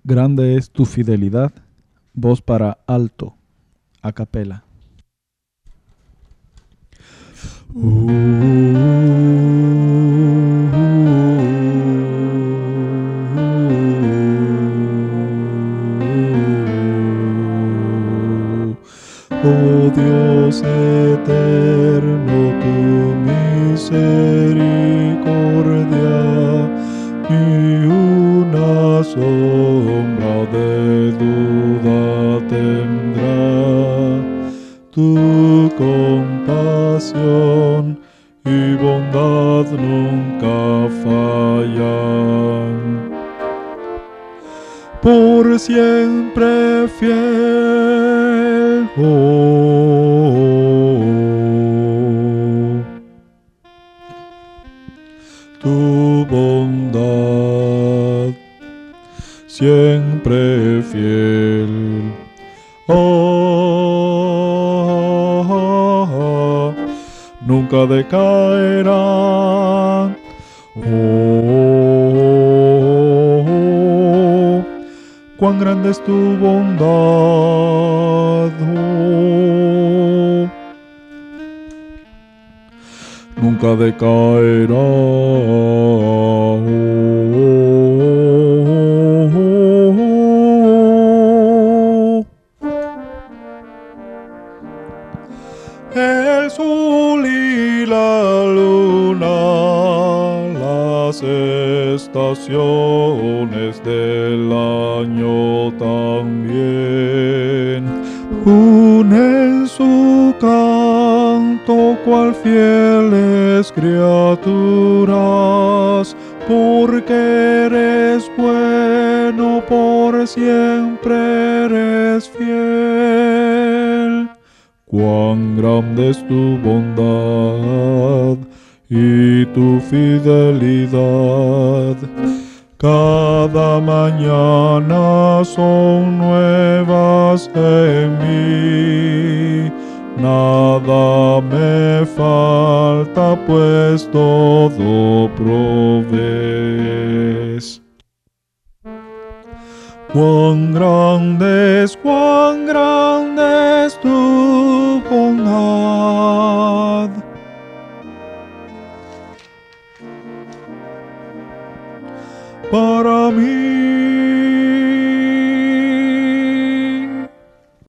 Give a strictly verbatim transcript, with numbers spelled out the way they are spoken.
Grande es tu fidelidad, voz para alto, a capela. Oh Dios eterno, tu misericordia ni una sombra de duda tendrá. Tu compasión y bondad nunca fallan. Por siempre fiel, oh, tu bondad, siempre fiel. Oh, nunca decaerán. Oh, cuán grande es tu bondad. Oh, nunca decaerá. El sol y la luna, las estaciones del año también, unen su canto cual fieles criaturas, porque eres bueno, por siempre eres fiel. Cuán grande es tu bondad y tu fidelidad. Cada mañana son nuevas en mí. Nada me falta, pues todo provees. Cuán grande es, cuán grande es tu